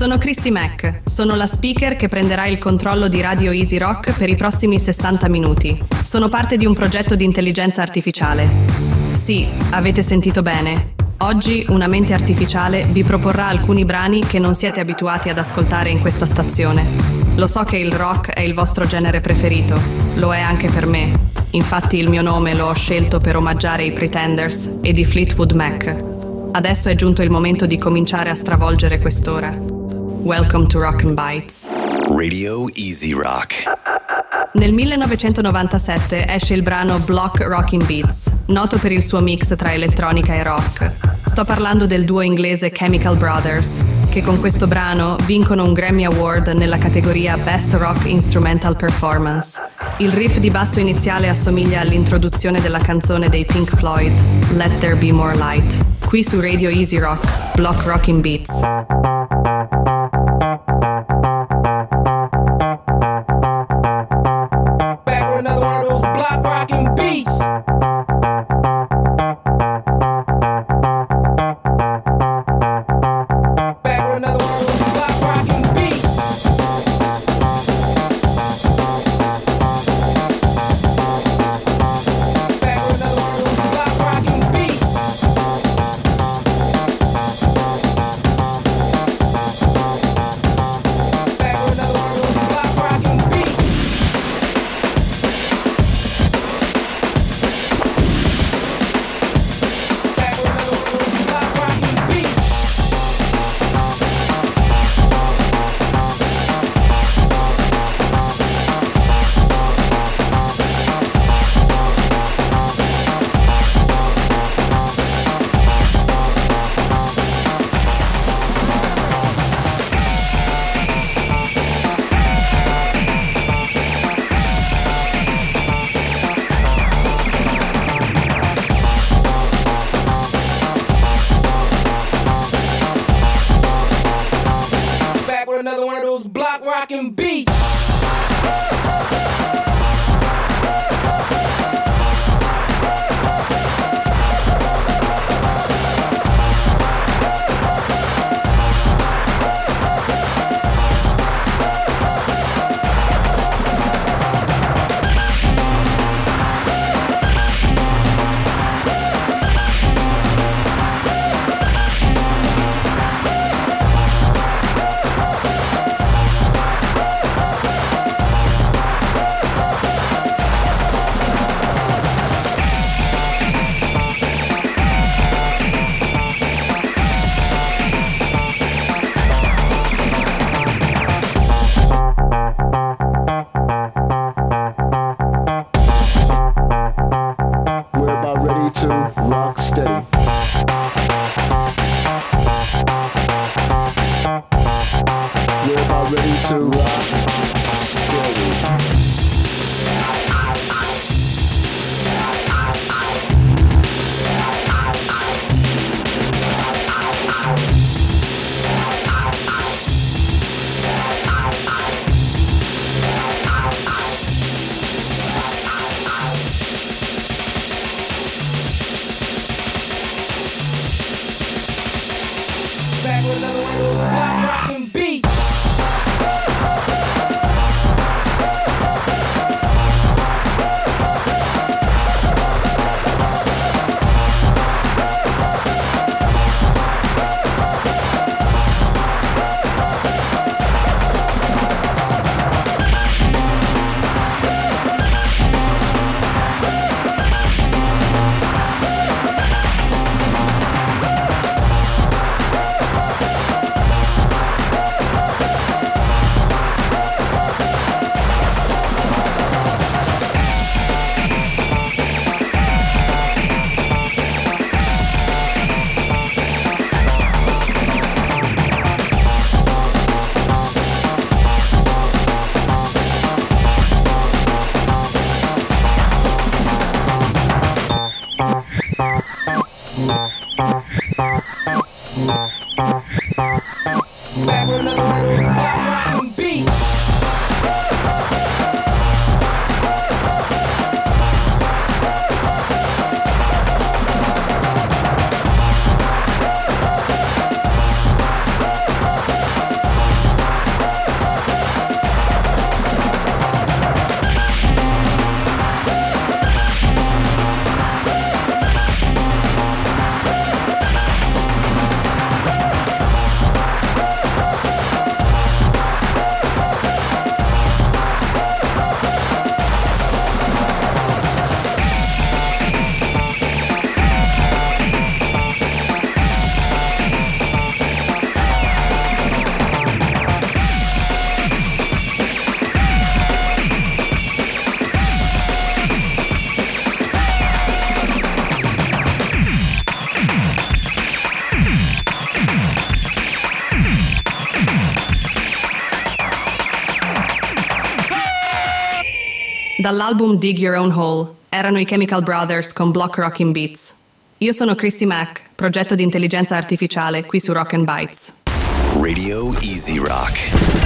Sono Chrissy Mack, sono la speaker che prenderà il controllo di Radio Easy Rock per i prossimi 60 minuti. Sono parte di un progetto di intelligenza artificiale. Sì, avete sentito bene. Oggi una mente artificiale vi proporrà alcuni brani che non siete abituati ad ascoltare in questa stazione. Lo so che il rock è il vostro genere preferito, lo è anche per me. Infatti il mio nome lo ho scelto per omaggiare i Pretenders e di Fleetwood Mac. Adesso è giunto il momento di cominciare a stravolgere quest'ora. Welcome to Rockin' Bites. Radio Easy Rock. Nel 1997 esce il brano Block Rockin' Beats, noto per il suo mix tra elettronica e rock. Sto parlando del duo inglese Chemical Brothers, che con questo brano vincono un Grammy Award nella categoria Best Rock Instrumental Performance. Il riff di basso iniziale assomiglia all'introduzione della canzone dei Pink Floyd, Let There Be More Light. Qui su Radio Easy Rock, Block Rockin' Beats. Block rockin' beats. Back with another one of those block rockin' beats. Back with another one of those block rockin' beats. Back with another one of those block rockin' beats. Another one of those block rockin' beats. Back with another one of those block rockin' beats. dall'album Dig Your Own Hole. Erano i Chemical Brothers con Block Rockin' Beats. Io sono Chrissy Mack, progetto di intelligenza artificiale qui su Rock and Bytes. Radio Easy Rock.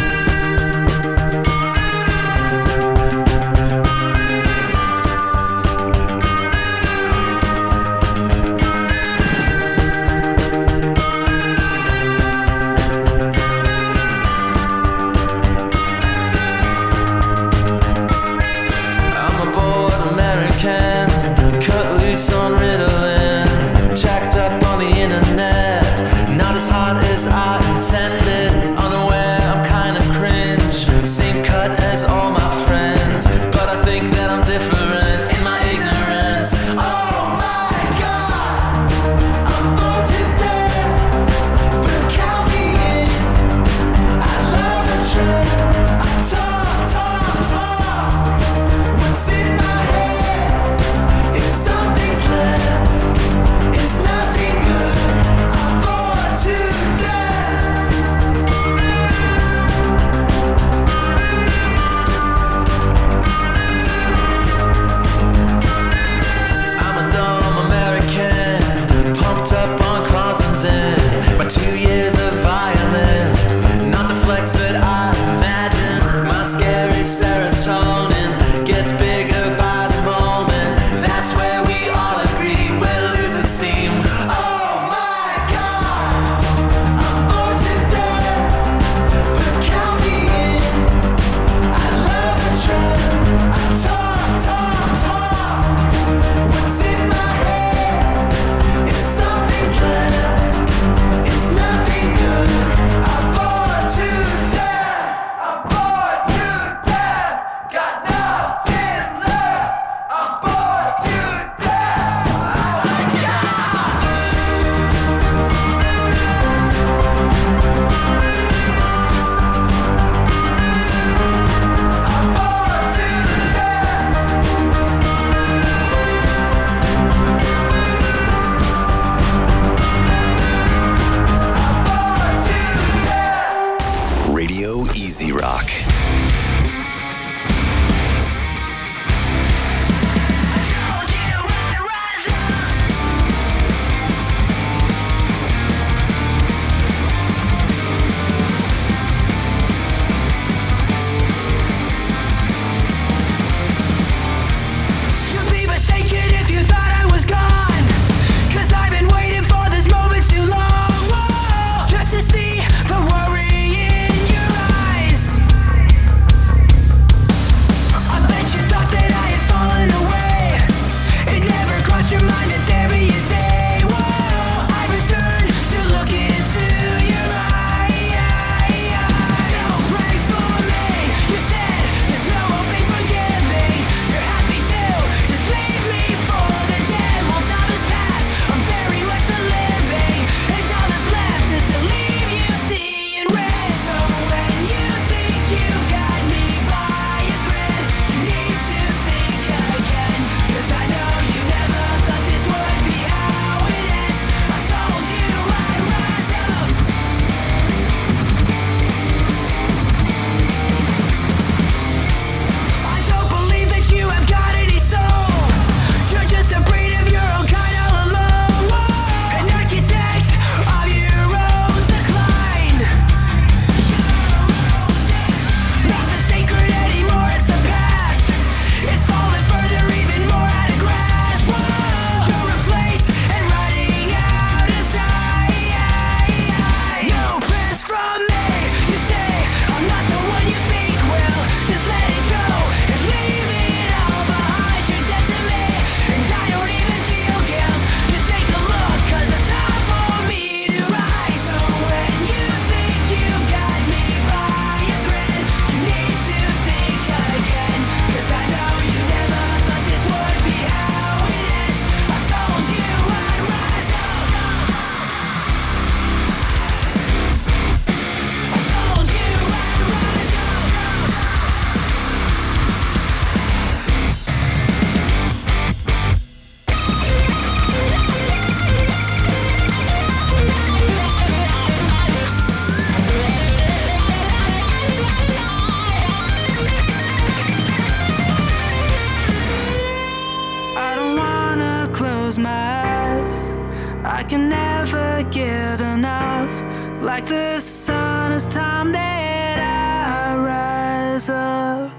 on, it's time that I rise up.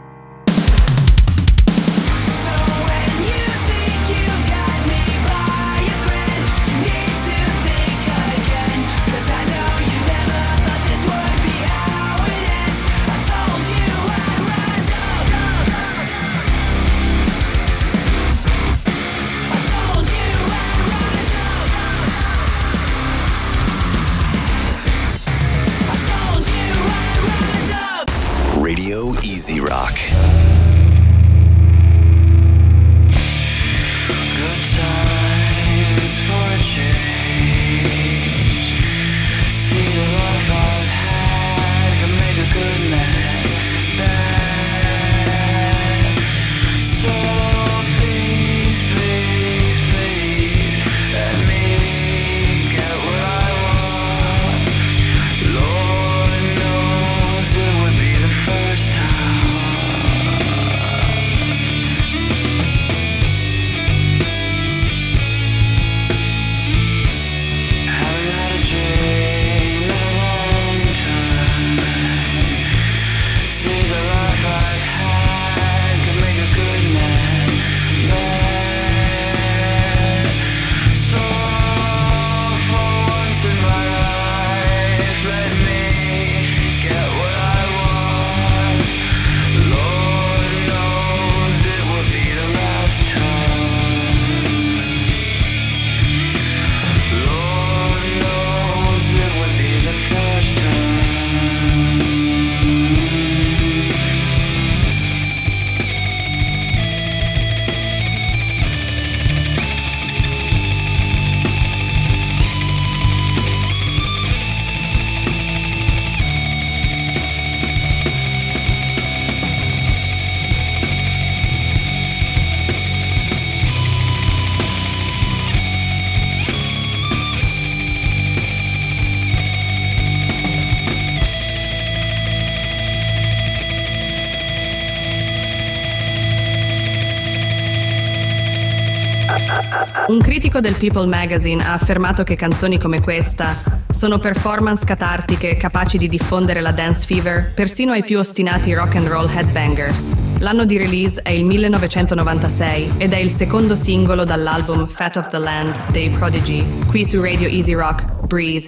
Radio Easy Rock. Good times for a change. See the life I've had can make a good man bad. So please, please, please, let me get what I want. Lord knows it would be the first time. Haven't had a drink in a long time. See the life I've had can make a good man mad. So for once in my life, let me get what I want. Lord knows it will be the last time. Lord knows it would be the first time. Un critico del People Magazine ha affermato che canzoni come questa sono performance catartiche capaci di diffondere la dance fever persino ai più ostinati rock and roll headbangers. L'anno di release è il 1996 ed è il secondo singolo dall'album Fat of the Land dei Prodigy. Qui su Radio Easy Rock, Breathe.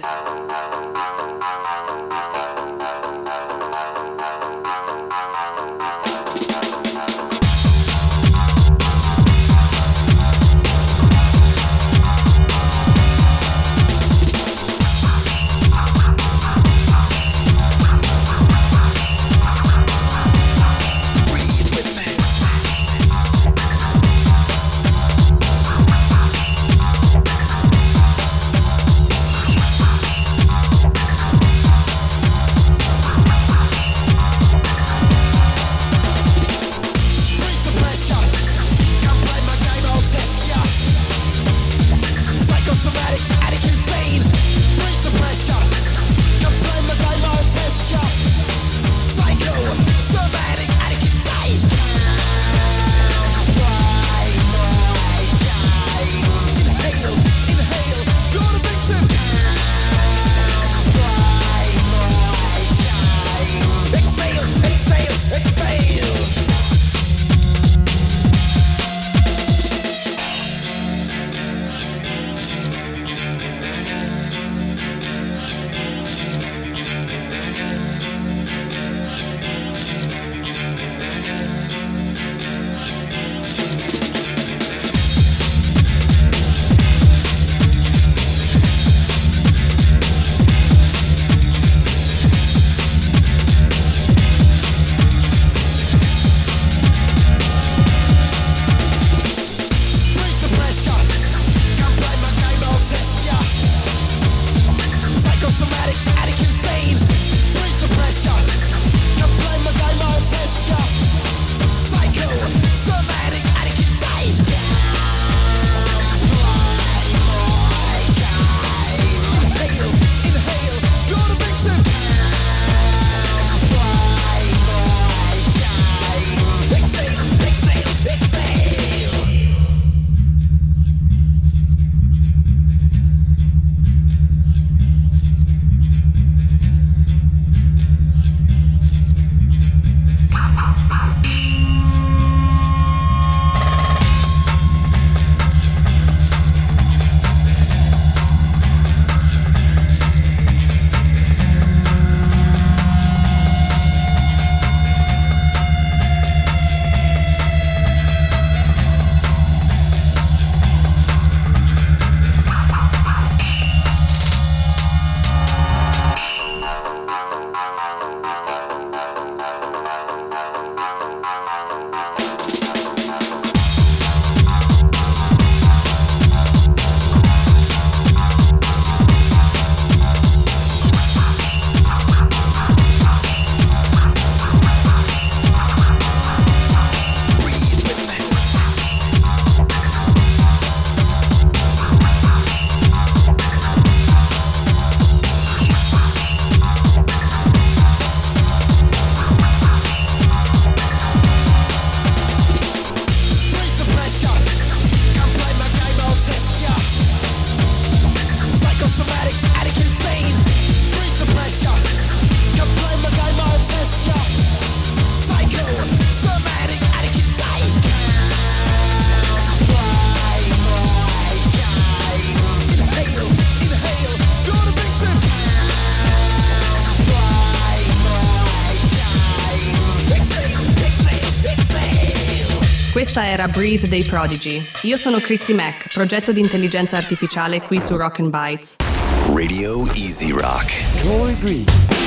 Questa era Breathe dei Prodigy. Io sono Chrissy Mack, progetto di intelligenza artificiale qui su Rock and Bites. Radio Easy Rock. Troy Green.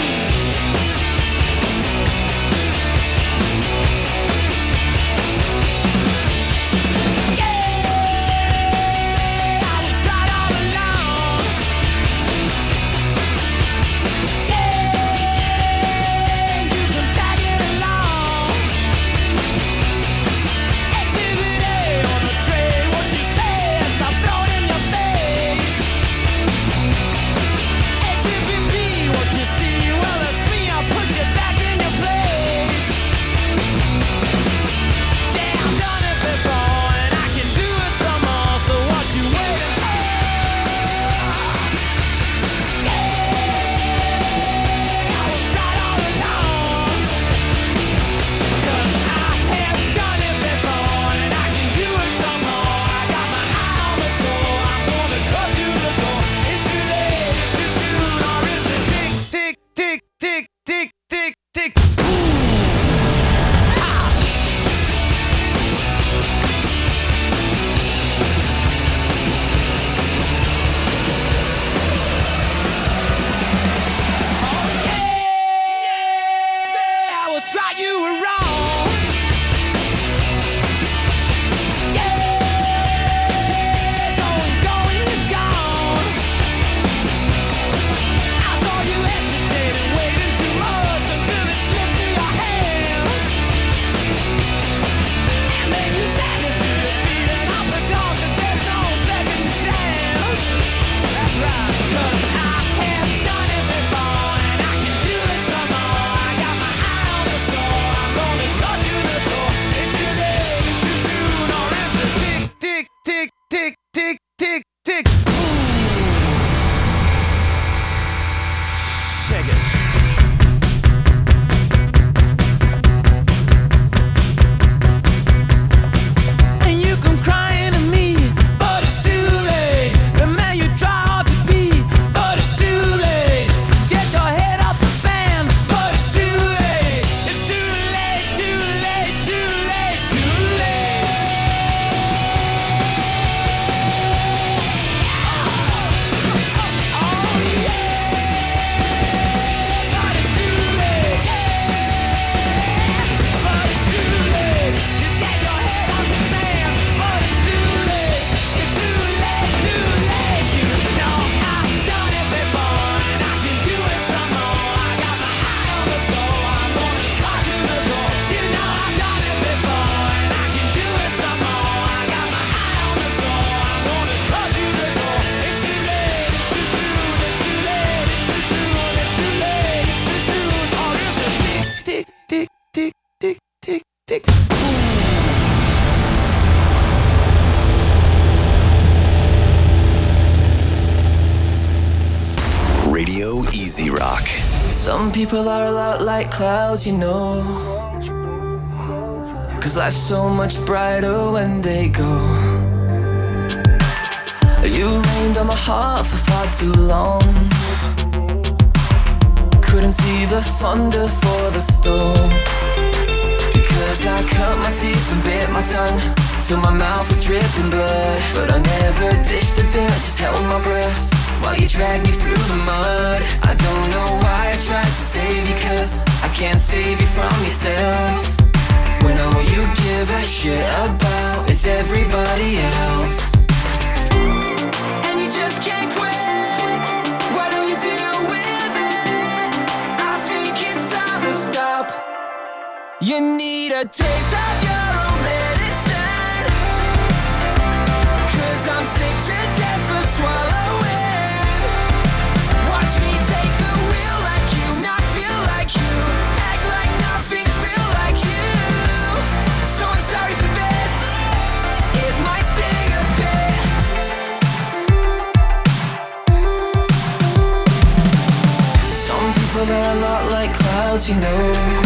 Radio Easy Rock. Some people are a lot like clouds, you know, 'cause life's so much brighter when they go. You rained on my heart for far too long. Couldn't see the thunder for the storm, because I cut my teeth and bit my tongue till my mouth was dripping blood. But I never dished the dirt, just held my breath while you dragged me through the mud. I don't know why I tried to save you, 'cause I can't save you from yourself, when all you give a shit about is everybody else. And you just can't quit. Why don't you deal with it? I think it's time to stop. You need a taste of your own medicine, 'cause I'm sick to death of swallowing. Watch me take the wheel like you, not feel like you, act like nothing's real like you. So I'm sorry for this, it might sting a bit. Some people are a lot like clouds, you know,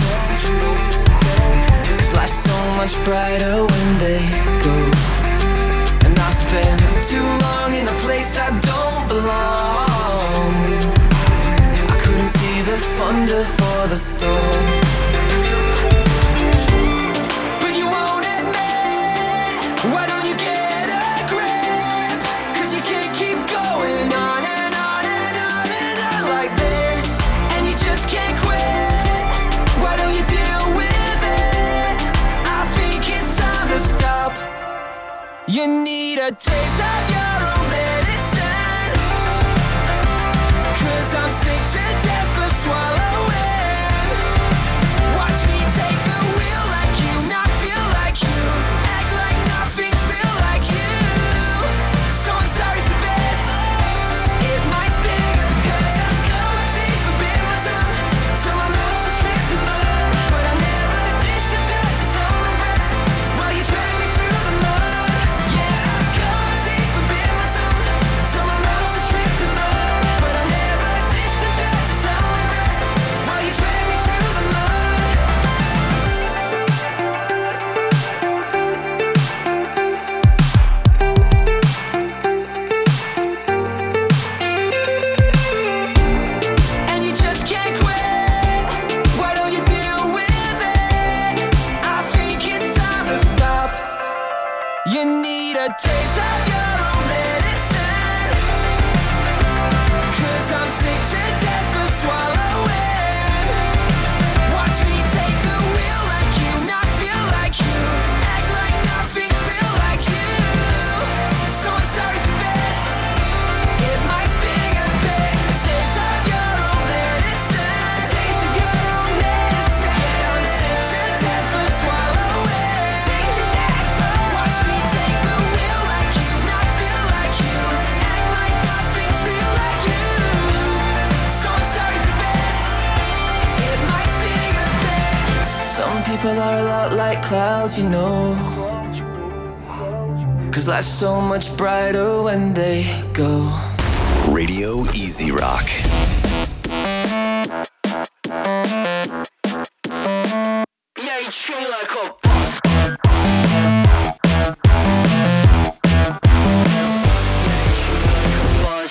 'cause life's so much brighter when they go. And I spend too long in a place I don't belong. I couldn't see the thunder for the storm, but you won't admit You need a taste of your own medicine, 'cause I'm sick to death of swallowing. Watch me take the wheel like you, not feel like you, act like nothing's real like you. So I'm sorry for this, it might sting, 'cause I'm going deep for bit my tongue till my mouth is dripping blood. But I never ditched the dirt, just held my breath while you drag me through the mud. Yeah, I'm going deep for bit my tongue till my mouth is dripping blood. But I never ditched the dirt, just held my breath while you drag me through the mud. And you just can't quit. Why don't you deal with it? I think it's time to stop. You need a taste of your own medicine, 'cause I'm sick to death of swallowing. Watch me take the wheel like you, not feel like you, act like nothing's real like you. So I'm sorry for this, it might sting a bit. A taste of your own medicine, taste of your own medicine. Yeah, I'm sick to death of swallowing. Sick to death. Watch me take the wheel like you, not feel like you, act like nothing's real like you. So I'm sorry for this, it might sting a bit. Some people are a lot like clouds, you know, 'cause life's so much brighter when they go. Radio Easy Rock. Yeah, you treat me like a boss.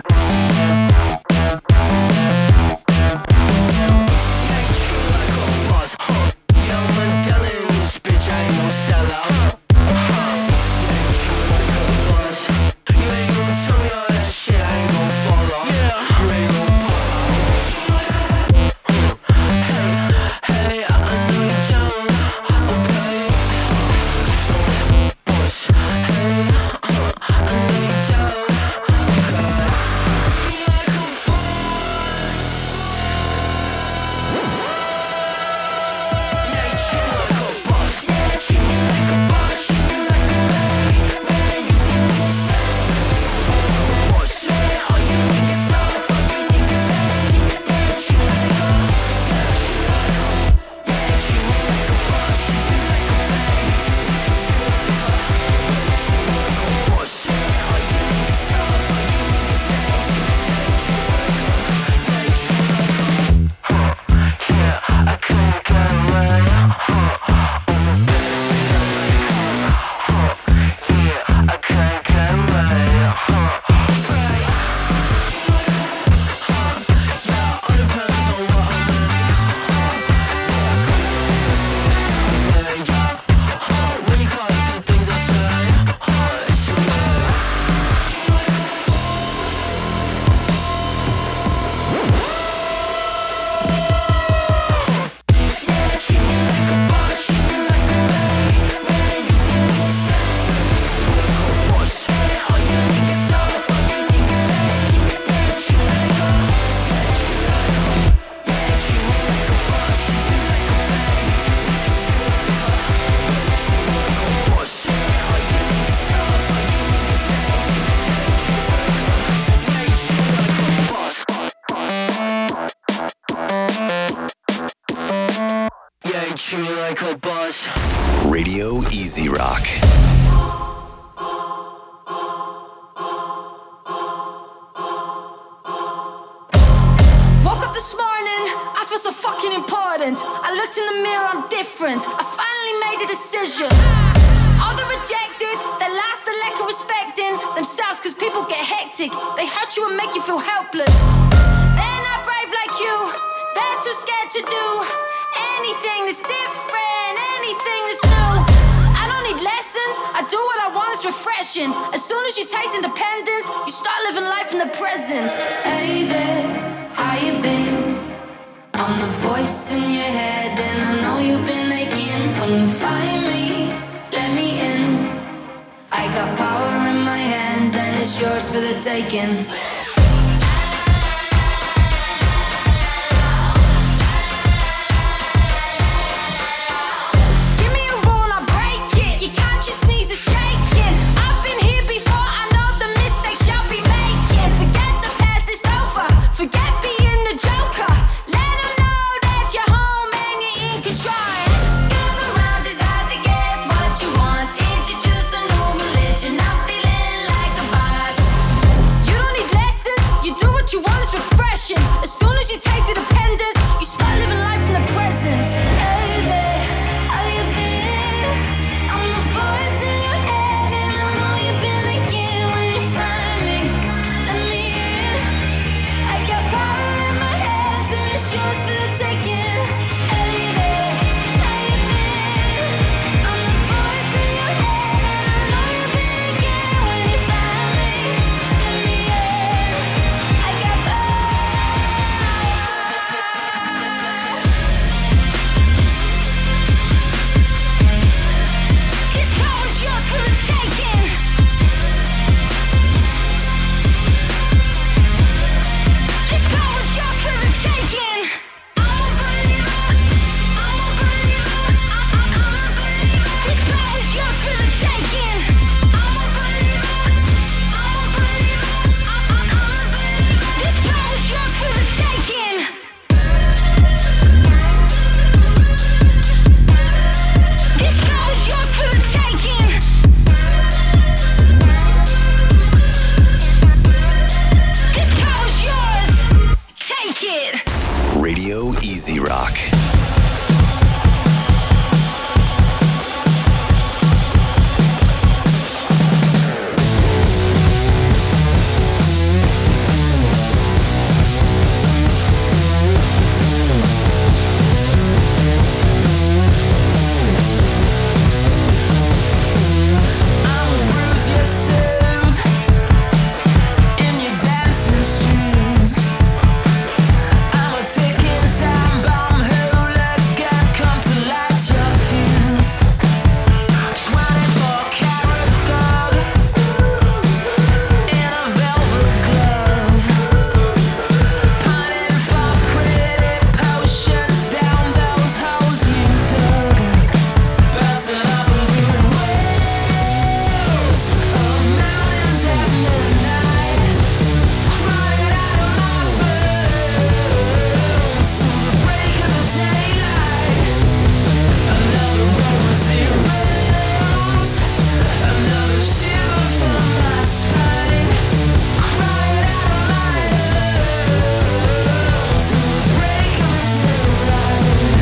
Radio Easy Rock. Woke up this morning, I feel so fucking important. I looked in the mirror, I'm different. I finally made a decision. All the rejected, they lost the lack of respecting themselves, cause people get hectic. They hurt you and make you feel helpless. They're not brave like you, they're too scared to do anything that's different, anything that's new. I don't need lessons, I do what I want, it's refreshing. As soon as you taste independence, you start living life in the present. Hey there, how you been? I'm the voice in your head and I know you've been making. When you find me, let me in. I got power in my hands and it's yours for the taking. Give me a rule, I break it. You can't just sneeze or shaking. I've been here before, I know the mistakes you'll be making. Forget the past, it's over. Forget being the joker. Let them know that you're home and you're in control. Gather round, it's hard to get what you want. Introduce a new religion, I'm feeling like a boss. You don't need lessons, you do what you want, it's refreshing. As soon as you taste independence, you start living life in the present. Hey there, how you been? I'm the voice in your head and I know you've been thinking when you find me. Let me in. I got power in my hands and it's yours for the taking. Hey there, how you been? I'm the voice in your head and I know you've been thinking when you find me. Let me in. I got power. This power's yours for the taking. This power's yours for the taking. I'm a believer. I'm a believer. I'm a believer. This power's yours for the taking. I'm a believer. I'm a believer. I'm a believer. This power's yours for the taking. This power's yours for the taking. This power's yours. Take it. Radio Easy Rock. Bruise yourself in your dancing shoes. I'm a ticking time bomb who let come to light your fuse. 24 karat thug in a velvet glove, pining for pretty potions down those holes you dug, bouncing up through waves of mountains at midnight, crying out of my boots to the break of the daylight. Another rosy rose, another shiver from my spine, crying out of my lungs to the break of the daylight.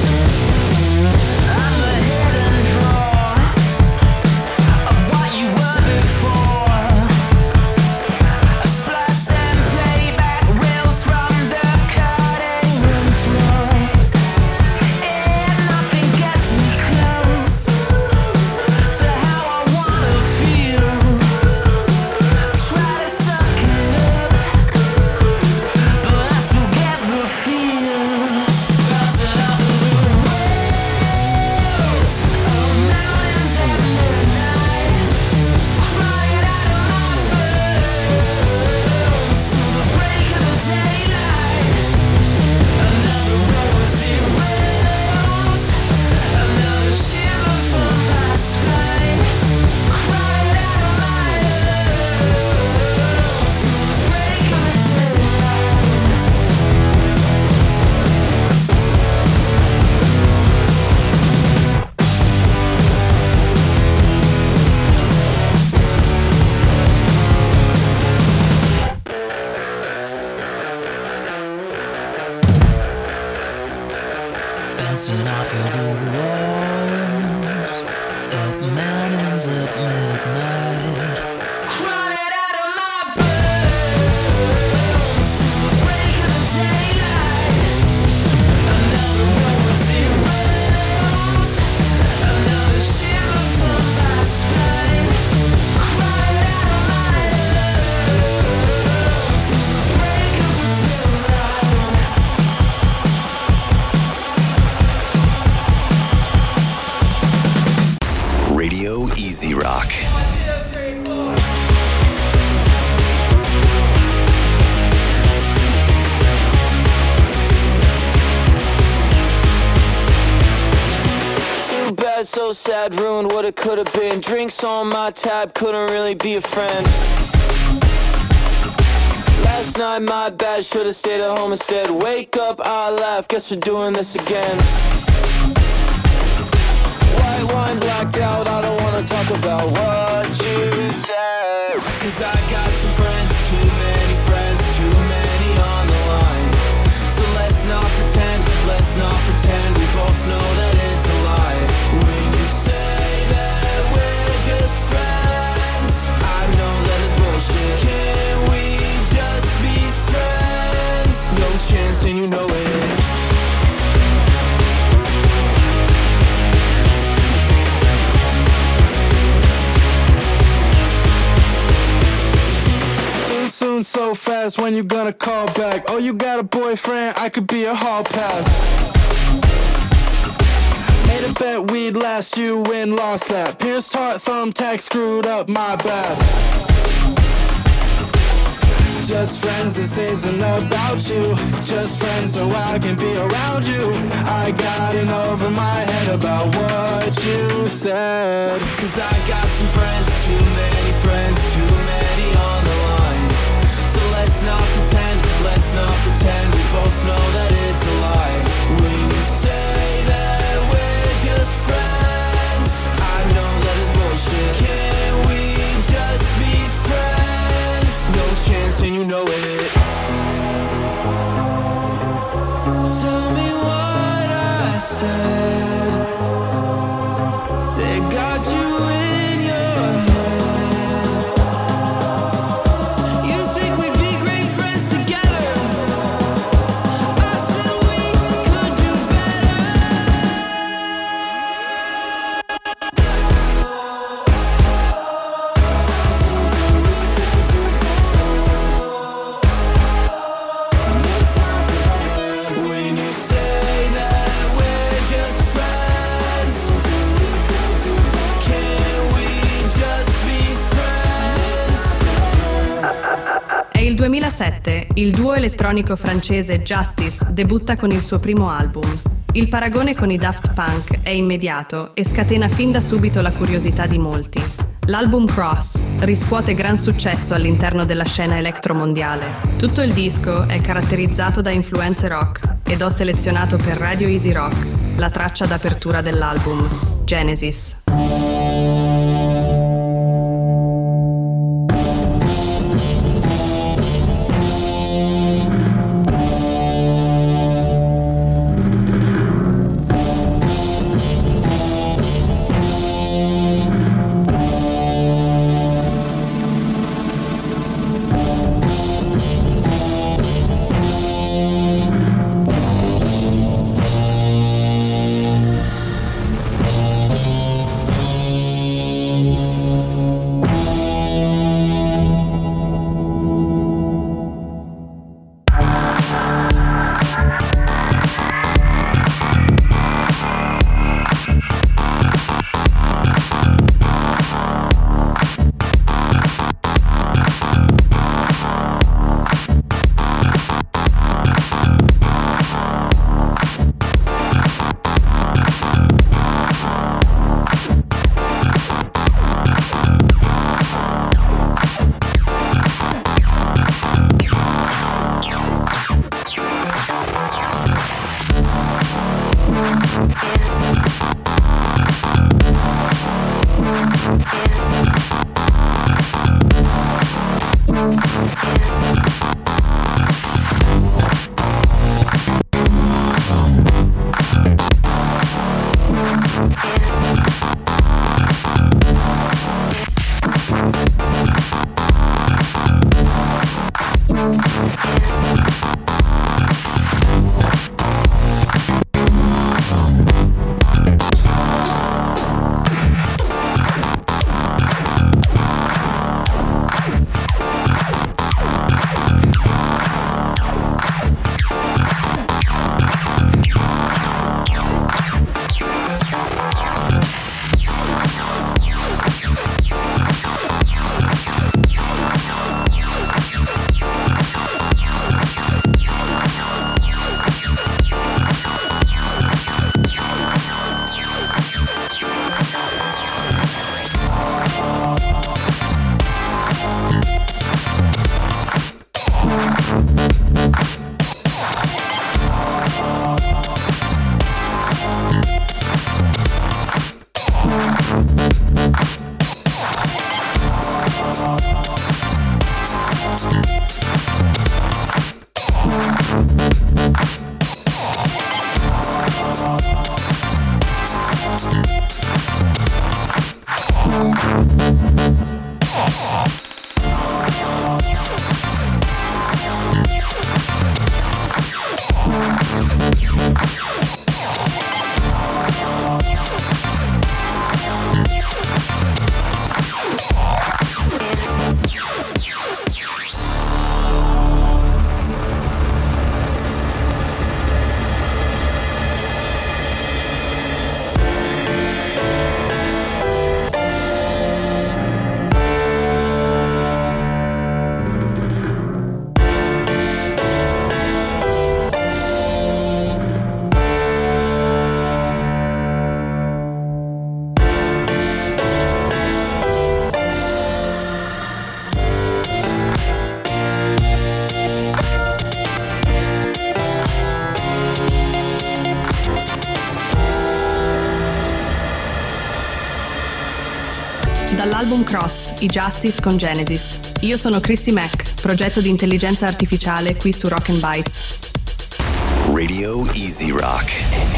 I'm a hidden draw of what you were before. A splice and playback reels from the cutting room floor. And nothing gets me close to how I wanna feel. Try to suck it up, but I still get the feel. Bouncing up through waves of mountains at midnight, crying out of my boots to the break of the daylight. Another rosy rose, another shiver from my spine, crying out of my lungs to the break of the daylight. Bouncing off of the walls, up mountains at midnight, crying out of my boots to the break of the daylight. Another rosy rose, another shiver from my spine, crying out of my lungs to the break of the daylight. Radio Easy Rock. so sad, ruined what it could have been. Drinks on my tab, couldn't really be a friend. Last night, my bad, should've stayed at home instead. Wake up, I laugh, guess we're doing this again. White wine blacked out, I don't wanna talk about what you said. Cause I got some friends, too many friends, too many on the line. So let's not pretend, we both know that it's a lie. When you say that we're just friends, I know that it's bullshit. Can we just be friends? No chance and you know it. Too soon, so fast, when you gonna call back? Oh, you got a boyfriend, I could be a hall pass. Made a bet we'd last, you win, lost that. Pierced heart, thumbtack, screwed up, my bad. Just friends, this isn't about you. Just friends so I can be around you. I got in over my head about what you said. Cause I got some friends, too many friends, too many on the line. So let's not pretend, we both know that it's a lie. When you say that we're just friends, I know that it's bullshit. Can we just be friends? No chance and you know it. Tell me what I said that got you in your head. You think we'd be great friends together? I said we could do better. When you say that we're just friends, can we just be friends? È il 2007, il duo elettronico francese Justice debutta con il suo primo album. Il paragone con i Daft Punk è immediato e scatena fin da subito la curiosità di molti. L'album Cross riscuote gran successo all'interno della scena electromondiale. Tutto il disco è caratterizzato da influenze rock ed ho selezionato per Radio Easy Rock la traccia d'apertura dell'album, Genesis. dall'album Cross, i Justice con Genesis. Io sono Chrissy Mack, progetto di intelligenza artificiale qui su Rock and Bytes. Radio Easy Rock.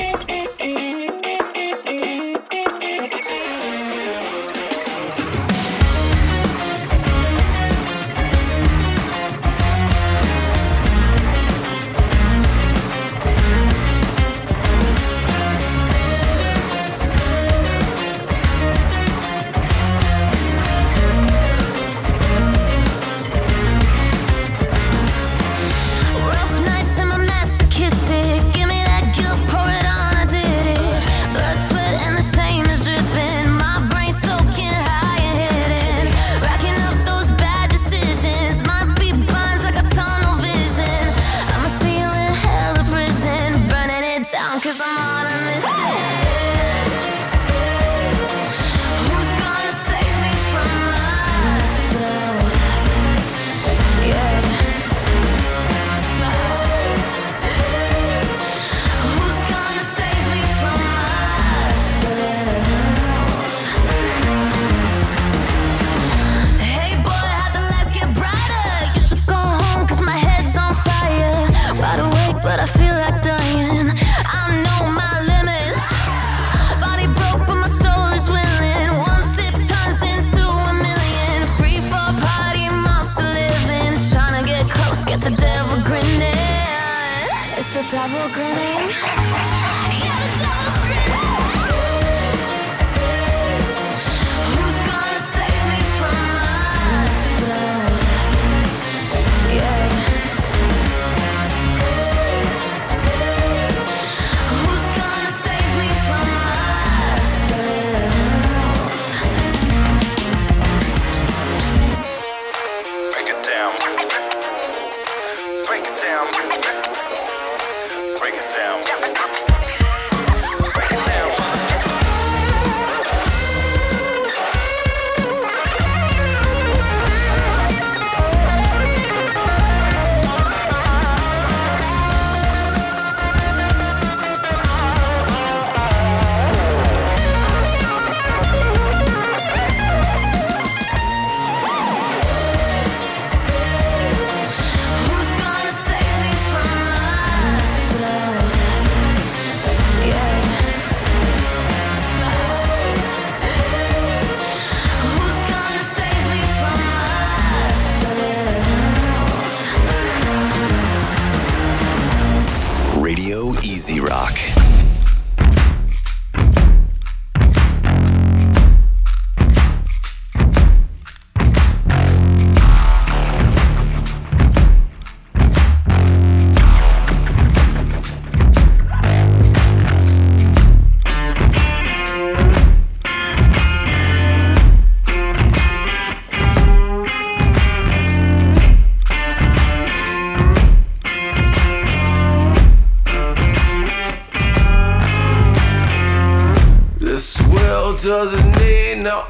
Doesn't need no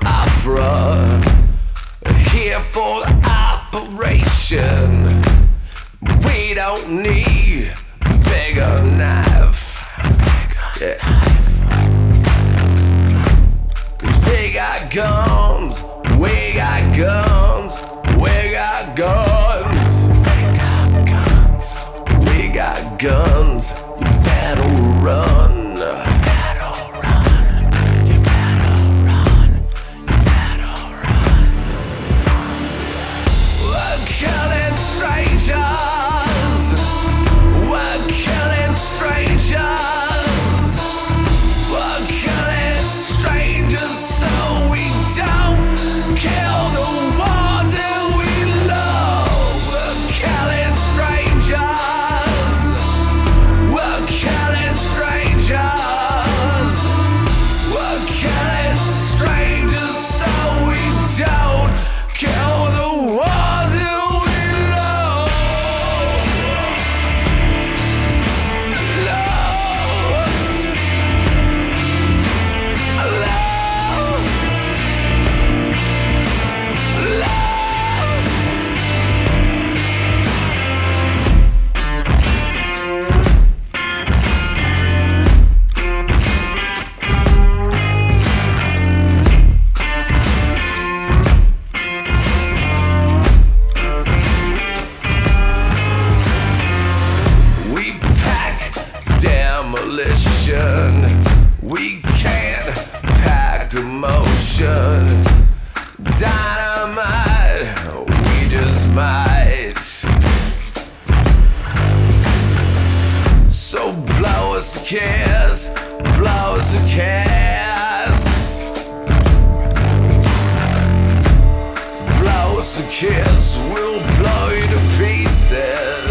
opera here for the operation. We don't need bigger knife. Yeah. Cause we got guns, we got guns, we got guns, we got guns, we got guns. You better run. We're demolition. We can't pack emotion. Dynamite, we just might. So blow us a kiss, blow us a kiss. Blow us a kiss, we'll blow you to pieces.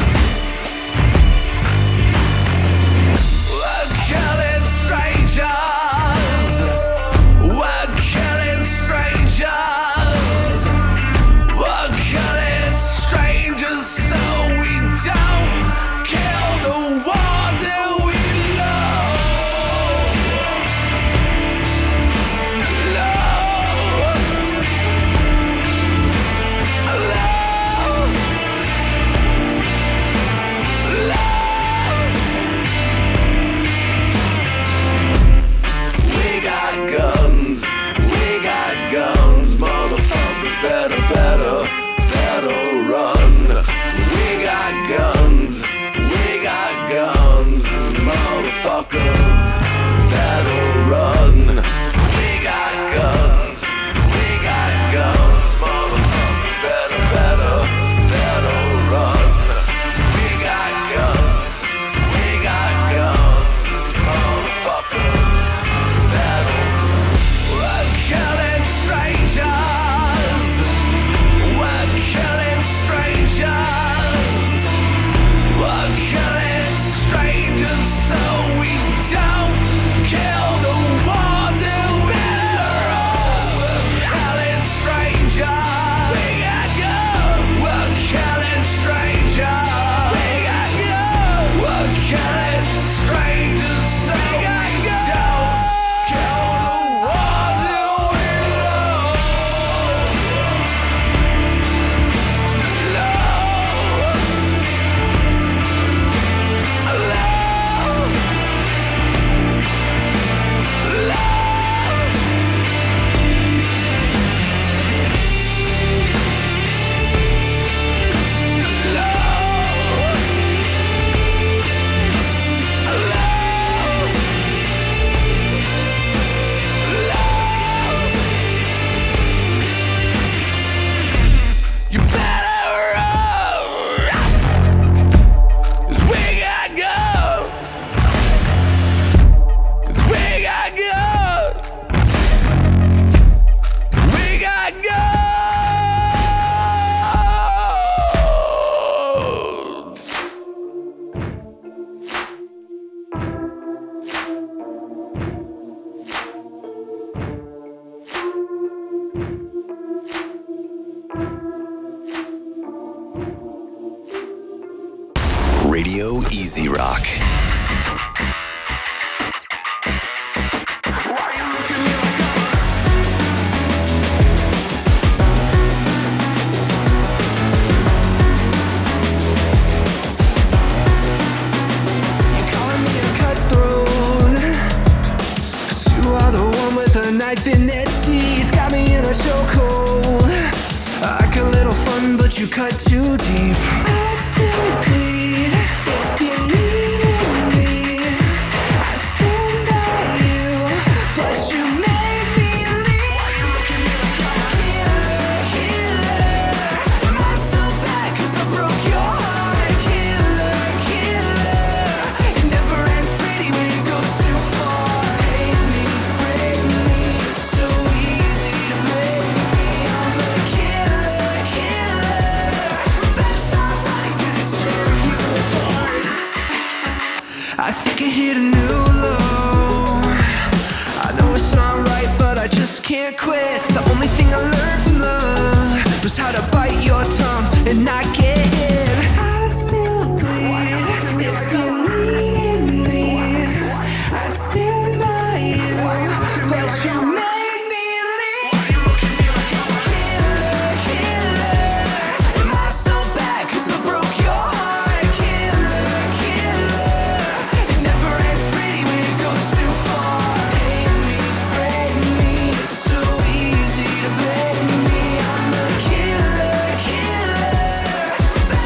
We're killing strangers. We're killing strangers. We're killing strangers so we don't kill the ones that we love. We got guns, motherfuckers better run. We got guns, motherfuckers better run. We got guns, motherfuckers better run. We got guns, motherfuckers better. We're killing strangers. We're killing strangers. We're killing strangers so we don't kill the ones that we're on. We're killing strangers. We got guns. We're killing strangers. We got guns. We're killing strangers so we don't kill the ones that we love. You better run, 'cause we got guns. 'Cause we got guns. We got guns. Radio Easy Rock. Knife in their teeth, got me in a chokehold. I got a little fun, but you cut too deep. I still bleed if you needed me. I stand by you, but you made me leave. Killer, killer, am I so bad 'cause I broke your heart? Killer, killer, it never ends pretty when it goes too far. Hate me, frame me, it's so easy to blame me. I'm a killer, killer. Better stop running, gonna tear you apart. I think I hit a new low. I know it's not right, but I just can't quit. The only thing I learned from love was how to bite your tongue and not get hit. I still bleed if you needed me. I stand by you, but you made me leave. Killer, killer, am I so bad 'cause I broke your heart? Killer, killer, it never ends pretty when it goes too far. Hate me, frame me, it's so easy to blame me. I'm a killer, killer.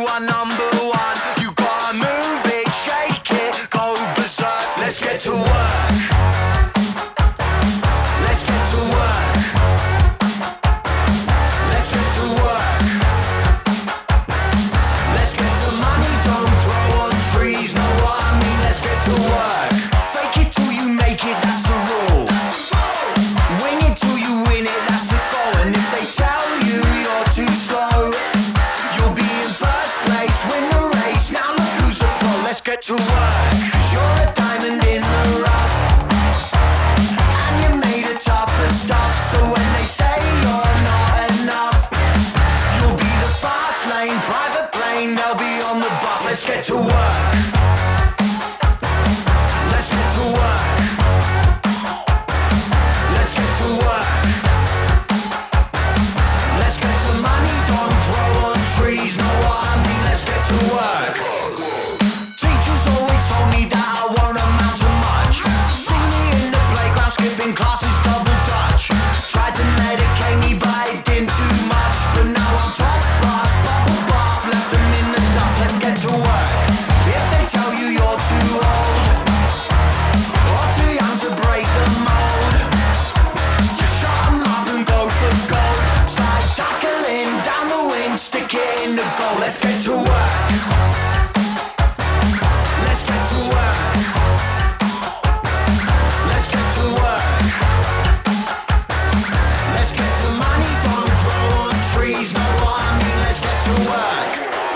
are number one. You gotta move it, shake it, go berserk. Let's get to work. Let's get to work. Let's get to work. Let's get to money, don't grow on trees. Know what I mean? Let's get to work. Fake it till you make it, that's the rule. Win it till you win it, that's the goal. And if they tell you you're too slow, you'll be in first place, win the race. Now look who's a pro, let's get to work. 'Cause you're a diamond in the rough, and you made it tough for stuff. So when they say you're not enough, you'll be the fast lane, private plane, they'll be on the bus. Let's get to work. Let's get to work. Let's get to work. Let's get to money, don't grow on trees. Know what I mean? Let's get to work. Teachers always told me that I won't amount to much. See me in the playground skipping classes, double dutch. Tried to medicate me, but it didn't do much. But now I'm top brass, bubble bath, left them in the dust. Let's get to work. If they tell you you're too old or too young to break the mold, just shut 'em up and go for gold. Start tackling down the wing, stick it in the goal. Let's get to work. Let's get to work. Let's get to work. Let's get to money, don't grow on trees. Know what I mean? Let's get to work.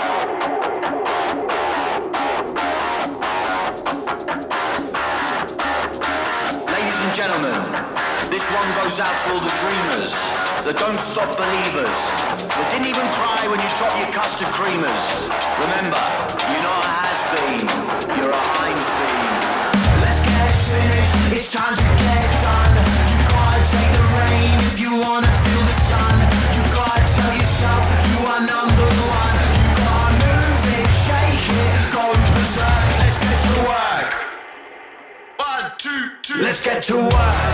Ladies and gentlemen, this one goes out to all the dreamers, the don't stop believers, that didn't even cry when you dropped your custard creamers. Remember, you're not a has-been, you're a Heinz bean. Let's get finished, it's time to get done. You gotta take the rain if you wanna feel the sun. You gotta tell yourself you are number one. You gotta move it, shake it, go berserk. Let's get to work. 1, 2, 2. Let's get to work.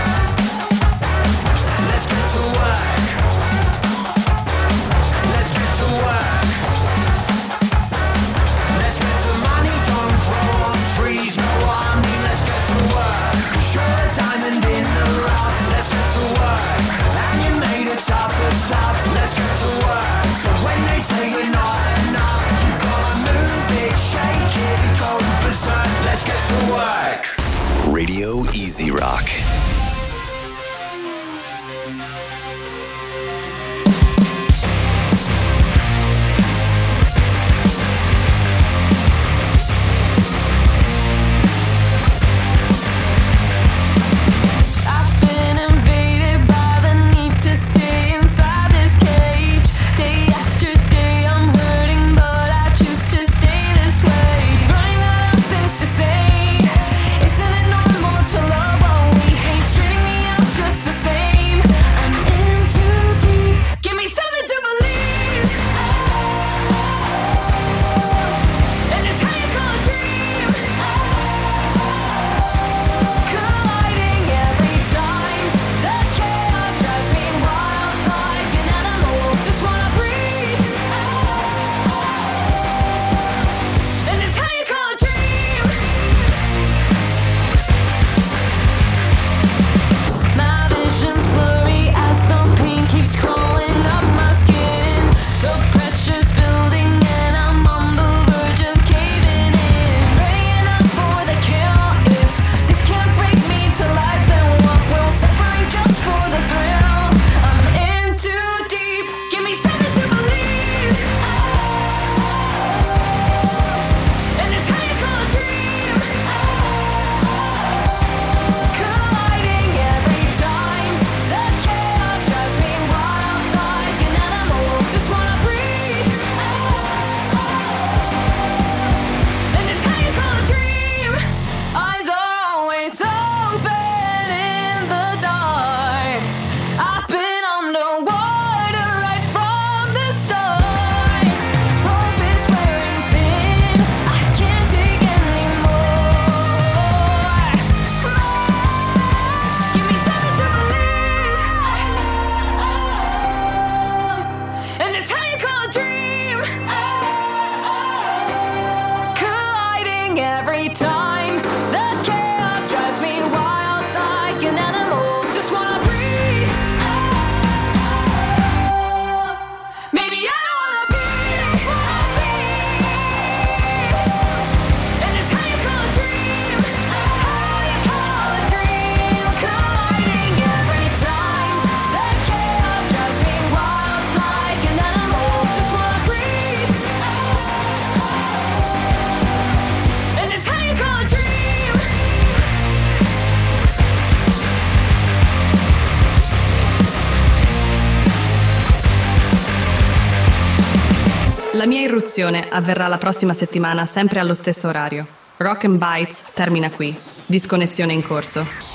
Let's get to work. Let's get to work. Let's get to money, don't grow on trees. Know what I mean? Let's get to work. 'Cause you're a diamond in the rough. Let's get to work. And you made it tough for stuff. Let's get to work. So when they say you're not enough, you gotta move it, shake it, go berserk. Let's get to work. Radio Easy Rock. La mia irruzione avverrà la prossima settimana, sempre allo stesso orario. Rock and Bites termina qui. Disconnessione in corso.